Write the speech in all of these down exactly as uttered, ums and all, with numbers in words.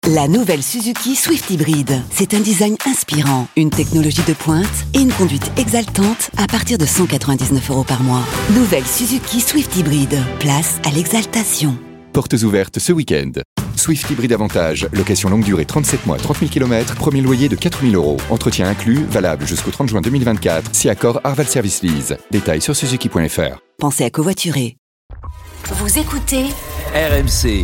La nouvelle Suzuki Swift Hybrid. C'est un design inspirant, une technologie de pointe et une conduite exaltante à partir de cent quatre-vingt-dix-neuf euros par mois. Nouvelle Suzuki Swift Hybrid. Place à l'exaltation. Portes ouvertes ce week-end. Swift Hybrid Avantage, location longue durée trente-sept mois, trente mille kilomètres, premier loyer de quatre mille euros. Entretien inclus, valable jusqu'au trente juin deux mille vingt-quatre, si accord Arval Service Lease. Détails sur suzuki point f r. Pensez à covoiturer. Vous écoutez R M C.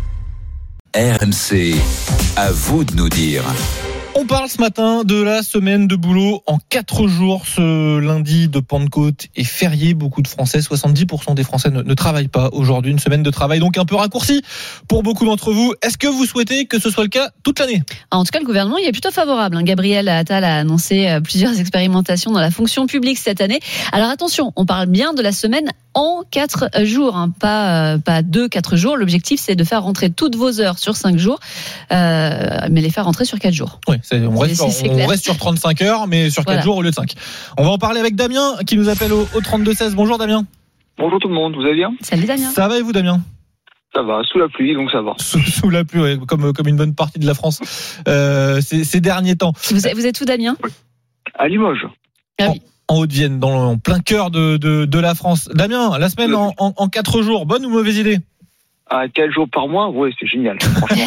R M C, à vous de nous dire. On parle ce matin de la semaine de boulot en quatre jours. Ce lundi de Pentecôte est férié. Beaucoup de Français, soixante-dix pour cent des Français ne, ne travaillent pas aujourd'hui. Une semaine de travail donc un peu raccourcie pour beaucoup d'entre vous. Est-ce que vous souhaitez que ce soit le cas toute l'année ? En tout cas, le gouvernement y est plutôt favorable. Gabriel Attal a annoncé plusieurs expérimentations dans la fonction publique cette année. Alors attention, on parle bien de la semaine en quatre jours, hein, pas, euh, pas deux, quatre jours. L'objectif, c'est de faire rentrer toutes vos heures sur cinq jours, euh, mais les faire rentrer sur quatre jours. Oui, c'est, on, reste, c'est, on, on reste sur trente-cinq heures, mais sur quatre voilà. jours au lieu de cinq. On va en parler avec Damien, qui nous appelle au, au trente-deux seize. Bonjour Damien. Bonjour tout le monde, vous allez bien ? Salut Damien. Ça va et vous Damien ? Ça va, sous la pluie, donc ça va. Sous, sous la pluie, ouais, comme, comme une bonne partie de la France euh, ces, ces derniers temps. Vous êtes, vous êtes où Damien ? À Limoges. Ah oui. En Haute-Vienne, dans le, en plein cœur de, de, de la France. Damien, la semaine en, en, en quatre jours, bonne ou mauvaise idée ? À quatre jours par mois, ouais, c'est génial. Franchement.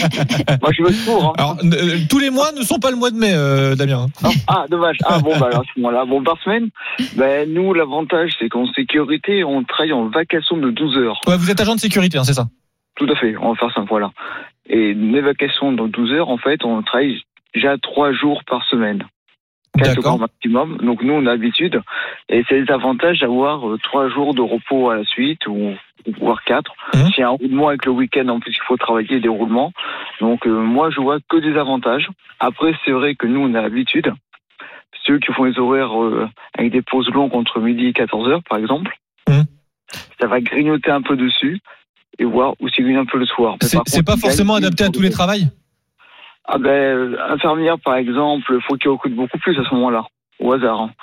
Moi, je veux pour. Hein. Alors, euh, tous les mois ne sont pas le mois de mai, euh, Damien. Non. Ah, dommage. Ah bon, bah alors, à ce moment-là, bon, par semaine, ben nous, l'avantage, c'est qu'en sécurité, on travaille en vacation de douze heures. Ouais, vous êtes agent de sécurité, hein, c'est ça ? Tout à fait. On va faire ça, voilà. Et mes vacations dans douze heures, en fait, on travaille déjà trois jours par semaine. quatre jours maximum. Donc nous, on a l'habitude. Et c'est des avantages d'avoir euh, trois jours de repos à la suite, ou, ou voire quatre. Mmh. S'il y a un roulement avec le week-end, en plus, il faut travailler des roulements. Donc euh, moi, je vois que des avantages. Après, c'est vrai que nous, on a l'habitude. Ceux qui font les horaires euh, avec des pauses longues entre midi et quatorze heures, par exemple, mmh. ça va grignoter un peu dessus et voir où c'est un peu le soir. C'est, contre, c'est pas forcément adapté à tous les travails ? Ah ben, infirmière, par exemple, il faut qu'il recrute beaucoup plus à ce moment-là, au hasard. Hein.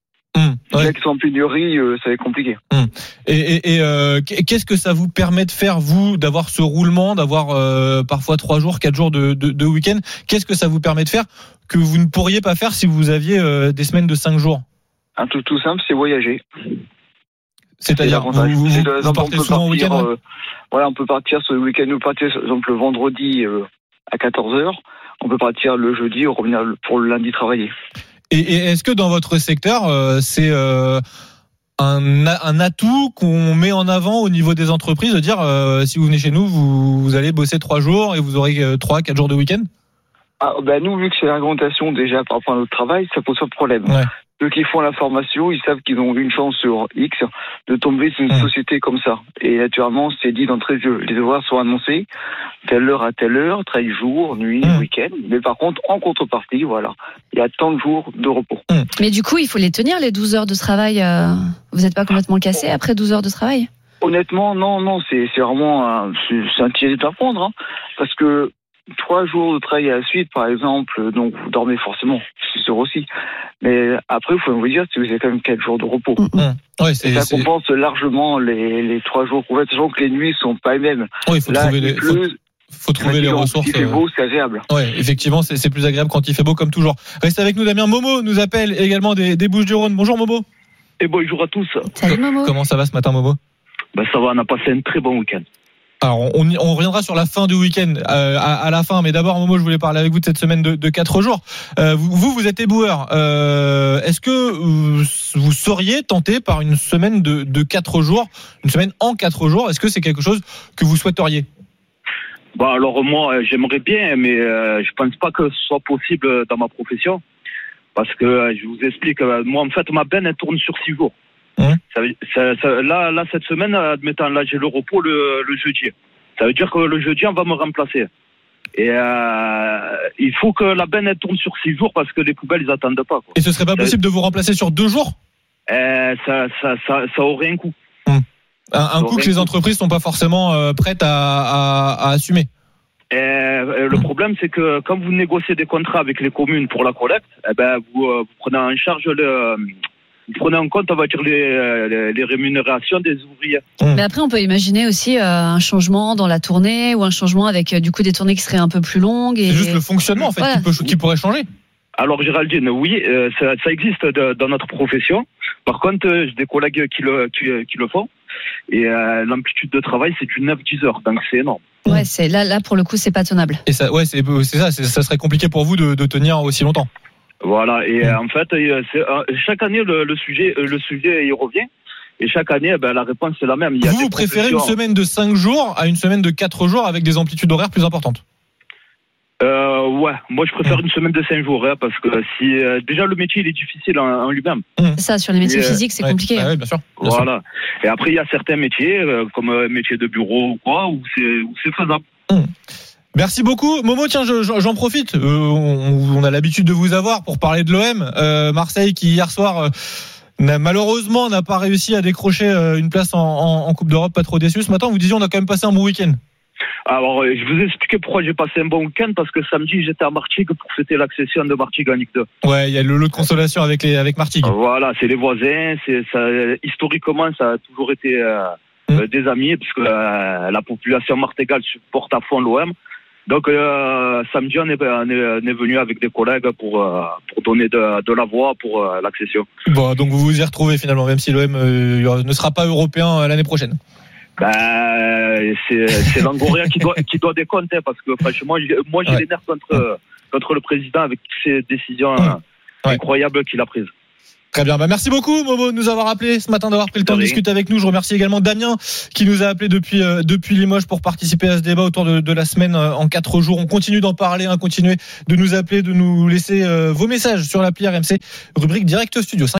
Mmh, ouais. Les gens qui sont en pénurie, euh, ça va être compliqué. Mmh. Et, et, et euh, qu'est-ce que ça vous permet de faire, vous, d'avoir ce roulement, d'avoir euh, parfois trois jours, quatre jours de, de, de week-end ? Qu'est-ce que ça vous permet de faire que vous ne pourriez pas faire si vous aviez euh, des semaines de cinq jours ? Un truc tout simple, c'est voyager. C'est-à-dire, c'est vous, vous, c'est vous partez souvent au week-end ? euh, Voilà, on peut partir sur le week-end, nous partir, par exemple, le vendredi euh, à quatorze heures. On peut partir le jeudi et revenir pour le lundi travailler. Et, et est-ce que dans votre secteur, euh, c'est euh, un, un atout qu'on met en avant au niveau des entreprises de dire euh, si vous venez chez nous, vous, vous allez bosser trois jours et vous aurez euh, trois, quatre jours de week-end ? Ah, ben nous, vu que c'est l'augmentation déjà par rapport à notre travail, ça pose pas de problème. Ouais. Ceux qui font la formation, ils savent qu'ils ont une chance sur X de tomber sur une mmh. société comme ça. Et naturellement, c'est dit d'entrée de jeu. Les horaires sont annoncés, telle heure à telle heure, treize jours, nuit, mmh. week-end. Mais par contre, en contrepartie, voilà, il y a tant de jours de repos. Mmh. Mais du coup, il faut les tenir, les douze heures de travail. Euh... Vous n'êtes pas complètement cassé après douze heures de travail ? Honnêtement, non, non, c'est, c'est vraiment un, c'est, c'est un tiré d'apprendre. Hein, parce que trois jours de travail à la suite, par exemple, donc vous dormez forcément, c'est sûr aussi. Mais après, il faut vous dire que vous avez quand même quatre jours de repos. Mmh. Ouais, c'est, et ça c'est... compense largement les, les trois jours. En fait, sachant que les nuits sont pas les mêmes. Oui, il faut Là, trouver les, faut, faut trouver les ressources. Quand il fait beau, c'est agréable. Ouais, effectivement, c'est, c'est plus agréable quand il fait beau, comme toujours. Restez avec nous, Damien. Momo nous appelle également des, des Bouches-du-Rhône. Bonjour, Momo. Et bonjour à tous. Salut, Momo. Comment ça va ce matin, Momo ? Ben, ça va, on a passé un très bon week-end. Alors, on, on reviendra sur la fin du week-end euh, à, à la fin, mais d'abord, Momo, je voulais parler avec vous de cette semaine de, de quatre jours. Euh, vous, vous êtes éboueur. Euh, est-ce que vous, vous seriez tenté par une semaine de, de quatre jours, une semaine en quatre jours ? Est-ce que c'est quelque chose que vous souhaiteriez ? Bah alors moi, j'aimerais bien, mais euh, je pense pas que ce soit possible dans ma profession, parce que euh, je vous explique. Euh, moi, en fait, ma benne elle tourne sur six jours. Mmh. Ça, ça, ça, là, là, cette semaine, admettons, là, j'ai le repos le, le jeudi. Ça veut dire que le jeudi, on va me remplacer. Et euh, il faut que la benne elle tourne sur six jours parce que les poubelles, ils attendent pas. Quoi. Et ce serait pas possible de vous remplacer sur deux jours ? euh, ça, ça, ça, ça aurait un coût. Mmh. Un, un coût que les entreprises sont pas forcément euh, prêtes à, à, à assumer. Et, euh, le mmh. problème, c'est que quand vous négociez des contrats avec les communes pour la collecte, eh ben, vous, euh, vous prenez en charge le... vous prenez en compte, on va dire, les, les, les rémunérations des ouvriers. Mais après, on peut imaginer aussi euh, un changement dans la tournée ou un changement avec euh, du coup des tournées qui seraient un peu plus longues. Et... C'est juste le fonctionnement en fait voilà. qui, peut, qui pourrait changer. Alors Géraldine, oui, euh, ça, ça existe de, dans notre profession. Par contre, euh, j'ai des collègues qui le, qui, qui le font. Et euh, l'amplitude de travail, c'est du neuf à dix heures, donc c'est énorme. Ouais, c'est là, là pour le coup, c'est pas tenable. Et ça, ouais, c'est, c'est ça, c'est, ça serait compliqué pour vous de, de tenir aussi longtemps. Voilà, et mmh. en fait, c'est, chaque année, le, le sujet, le sujet, il revient. Et chaque année, ben, la réponse est la même. Il y a vous, vous préférez une semaine de cinq jours à une semaine de quatre jours avec des amplitudes horaires plus importantes? Euh, ouais, moi je préfère mmh. une semaine de cinq jours, hein, parce que si euh, déjà le métier il est difficile en, en lui-même. Mmh. Ça, sur les métiers et, physiques, c'est ouais, compliqué. Bah, hein. ouais, bien sûr. Bien voilà. sûr. Et après il y a certains métiers, euh, comme un euh, métier de bureau ou quoi, où c'est, où c'est faisable. Mmh. Merci beaucoup, Momo. Tiens, je, j'en profite. Euh, on, on a l'habitude de vous avoir pour parler de l'O M. Euh, Marseille qui hier soir. Euh, N'a, malheureusement n'a pas réussi à décrocher euh, une place en, en, en Coupe d'Europe, pas trop déçu. Ce matin, vous disiez on a quand même passé un bon week-end. Alors, je vous ai expliqué pourquoi j'ai passé un bon week-end, parce que samedi, j'étais à Martigues pour fêter l'accession de Martigues en Ligue deux. Ouais, il y a le lot de consolation avec les avec Martigues. Voilà, c'est les voisins, c'est ça. Historiquement, ça a toujours été euh, mmh. des amis, puisque euh, la population martigale supporte à fond l'O M. Donc euh, samedi, on est, on, est, on est venu avec des collègues pour euh, pour donner de, de la voix pour euh, l'accession. Bon, donc vous vous y retrouvez finalement, même si l'O M euh, ne sera pas européen l'année prochaine. Ben, c'est, c'est Longoria qui doit, qui doit décompter, parce que franchement, moi j'ai ouais. les nerfs contre, contre le président avec ces décisions ouais. incroyables qu'il a prises. Très bien, bah merci beaucoup Momo de nous avoir appelé ce matin, d'avoir pris le temps de discuter avec nous. Je remercie également Damien qui nous a appelé depuis euh, depuis Limoges pour participer à ce débat autour de, de la semaine euh, en quatre jours. On continue d'en parler, hein, continuez de nous appeler, de nous laisser euh, vos messages sur l'appli R M C, rubrique Direct Studio.